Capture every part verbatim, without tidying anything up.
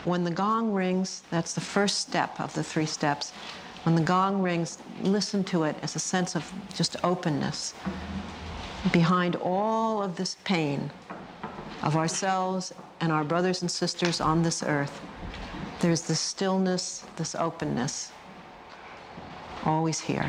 when the gong rings, that's the first step of the three steps. When the gong rings, listen to it as a sense of just openness. Behind all of this pain of ourselves and our brothers and sisters on this earth, there's this stillness, this openness, always here.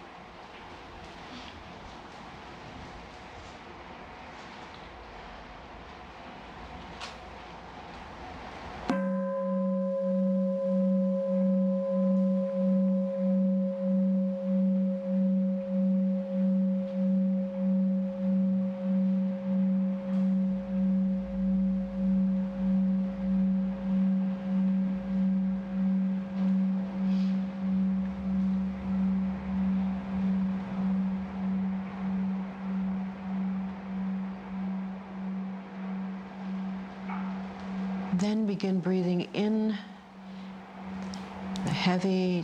Then begin breathing in the heavy,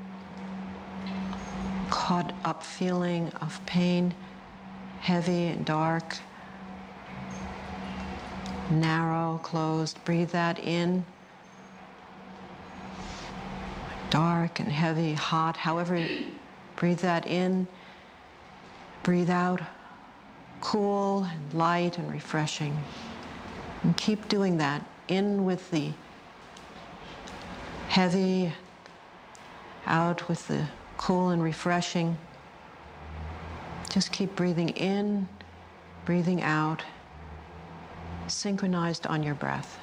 caught up feeling of pain, heavy and dark, narrow, closed. Breathe that in. Dark and heavy, hot, however, breathe that in. Breathe out, cool and light and refreshing. And keep doing that. In with the heavy, out with the cool and refreshing. Just keep breathing in, breathing out, synchronized on your breath.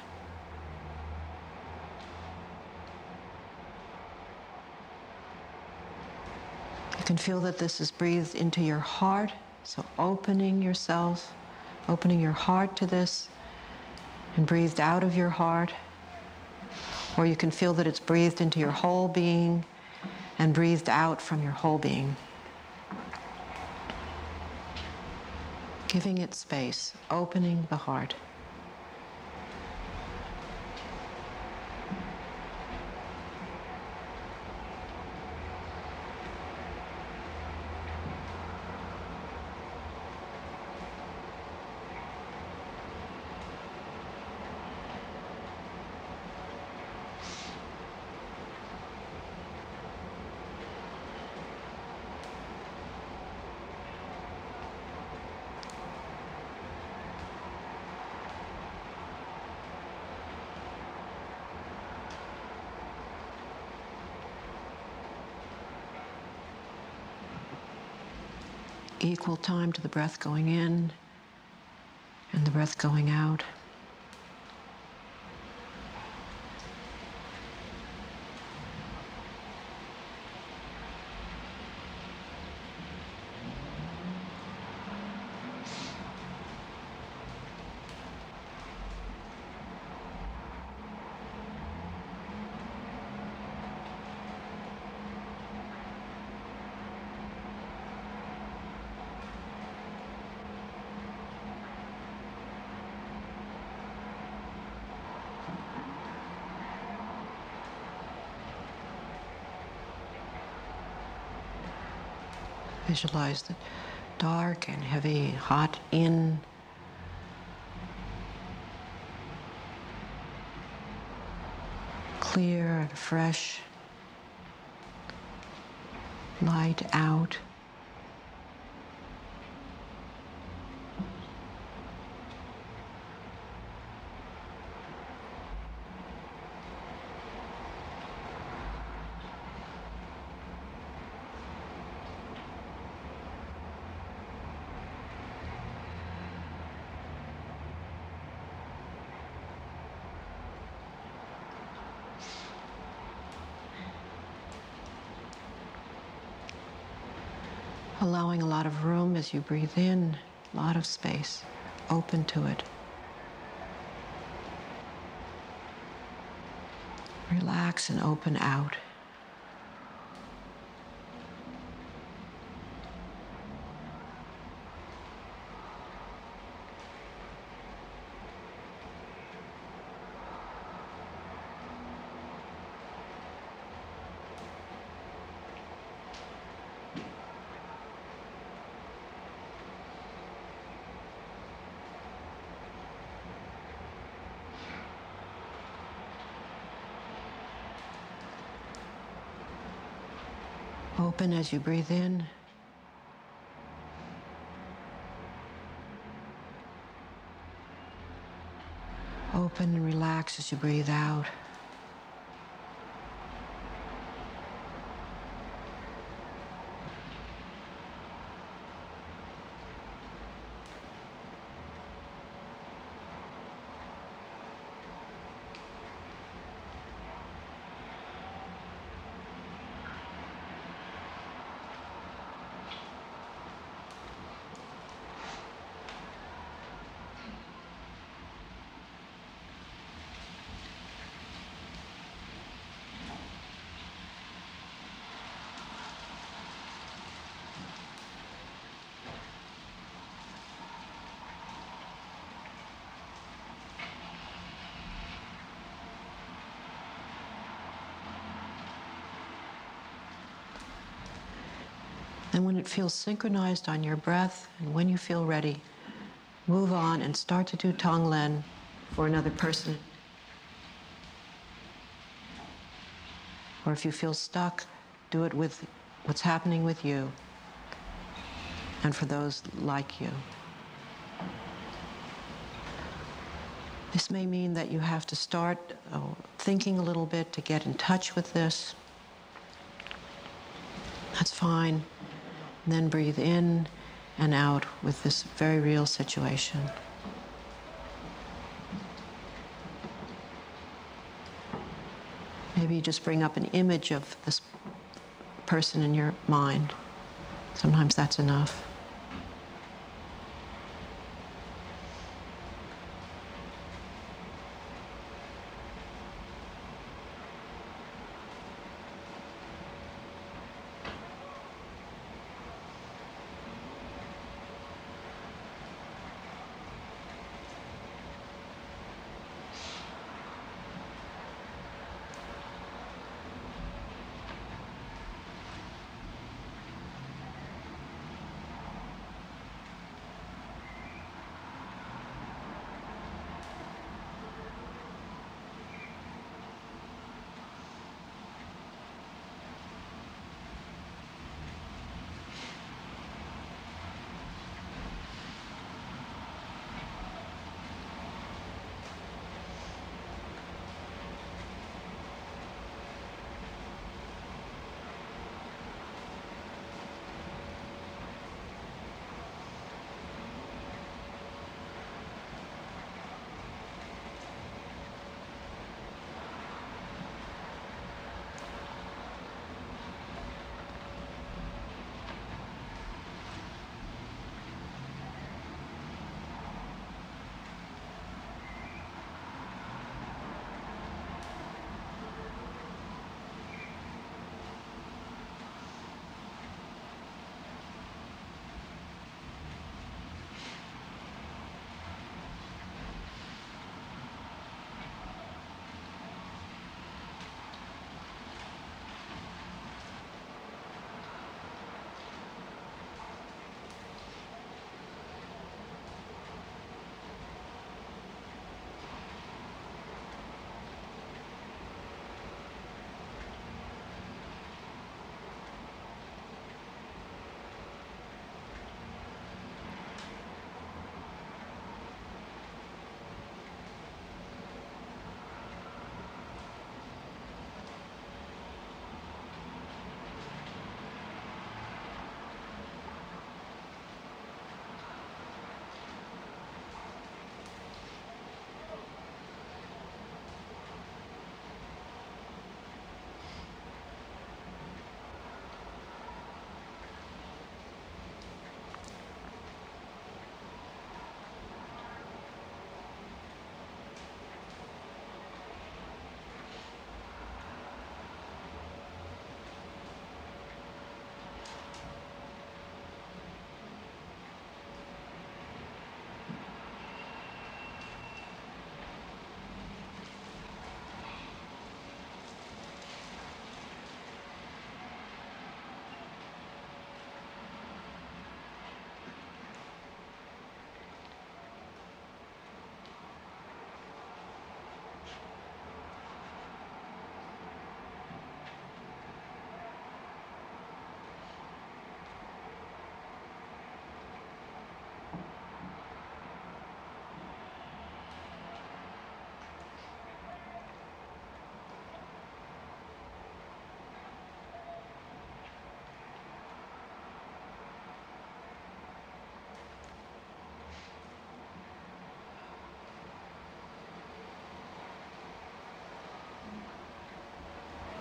You can feel that this is breathed into your heart, so opening yourself, opening your heart to this, and breathed out of your heart. Or you can feel that it's breathed into your whole being and breathed out from your whole being. Giving it space, opening the heart. Equal time to the breath going in and the breath going out. Visualize the dark and heavy, hot in. Clear and fresh. Light out. Allowing a lot of room as you breathe in, a lot of space, open to it. Relax and open out. Open as you breathe in. Open and relax as you breathe out. And when it feels synchronized on your breath, and when you feel ready, move on and start to do Tonglen for another person. Or if you feel stuck, do it with what's happening with you and for those like you. This may mean that you have to start uh, thinking a little bit to get in touch with this. That's fine. And then breathe in and out with this very real situation. Maybe you just bring up an image of this person in your mind. Sometimes that's enough.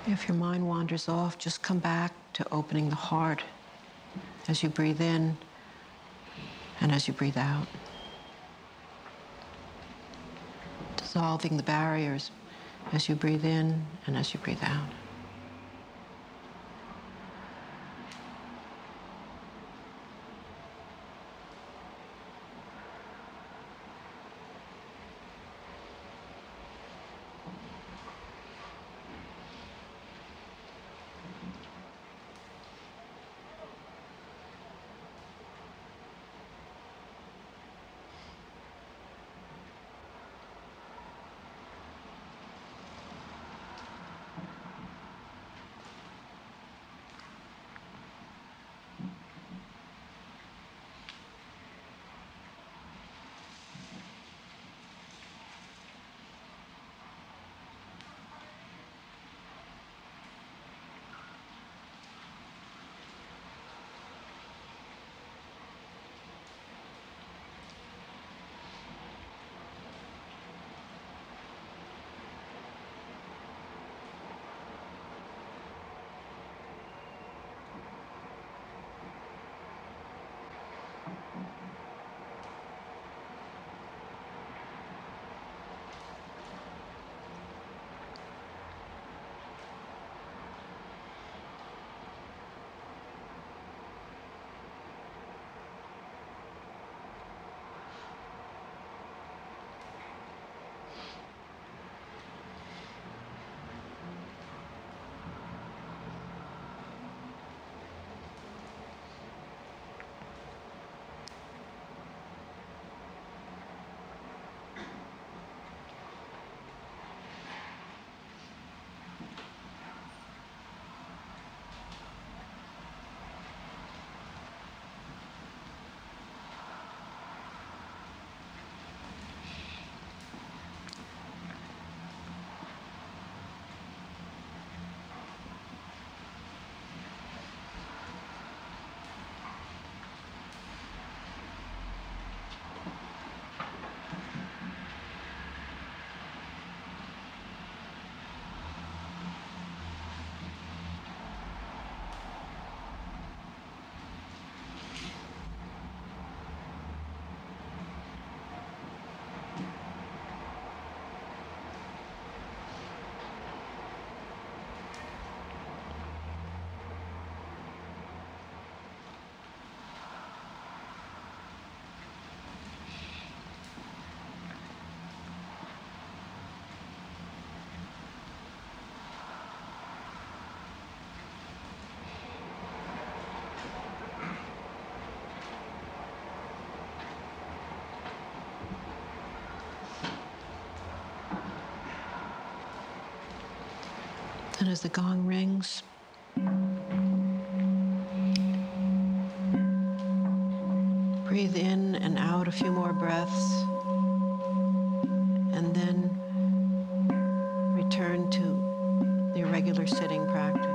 If your mind wanders off, just come back to opening the heart as you breathe in and as you breathe out. Dissolving the barriers as you breathe in and as you breathe out. And as the gong rings, breathe in and out a few more breaths, and then return to your regular sitting practice.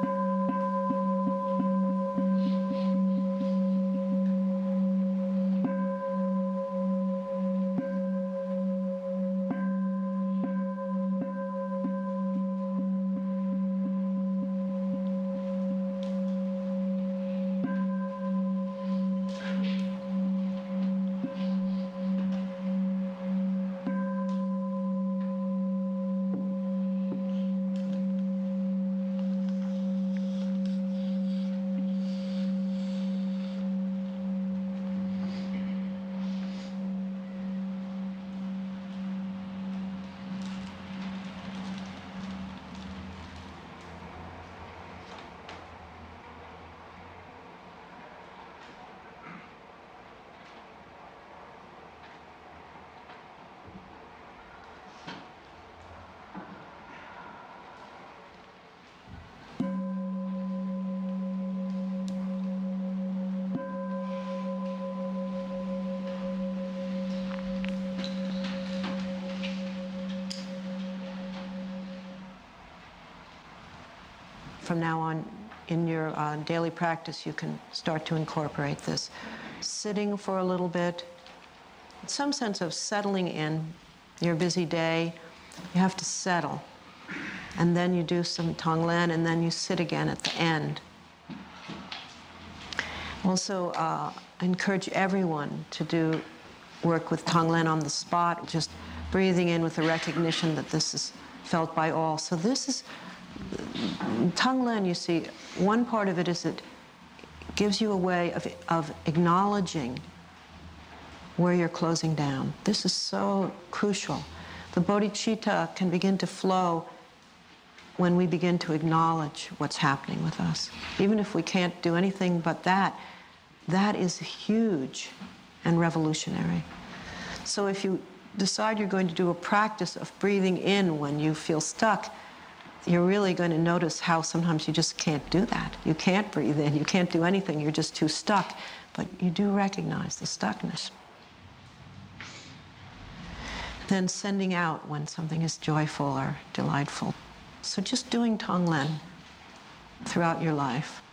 From now on, in your uh, daily practice, you can start to incorporate this. Sitting for a little bit, some sense of settling in. Your busy day, you have to settle. And then you do some Tonglen, and then you sit again at the end. Also, uh, I encourage everyone to do work with Tonglen on the spot, just breathing in with the recognition that this is felt by all. So this is, Tonglen, you see, one part of it is it gives you a way of, of acknowledging where you're closing down. This is so crucial. The bodhicitta can begin to flow when we begin to acknowledge what's happening with us. Even if we can't do anything but that, that is huge and revolutionary. So if you decide you're going to do a practice of breathing in when you feel stuck, you're really going to notice how sometimes you just can't do that. You can't breathe in, you can't do anything, you're just too stuck. But you do recognize the stuckness. Then sending out when something is joyful or delightful. So just doing Tonglen throughout your life.